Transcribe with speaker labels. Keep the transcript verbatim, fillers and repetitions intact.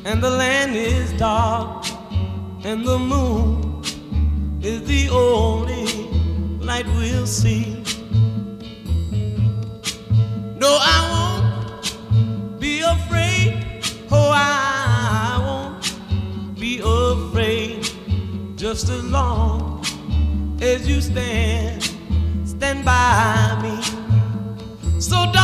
Speaker 1: and the land is dark, and the moon is the only light we'll see. No, I won't be afraid. Oh, I won't be afraid. Just as long as you stand, stand by me. So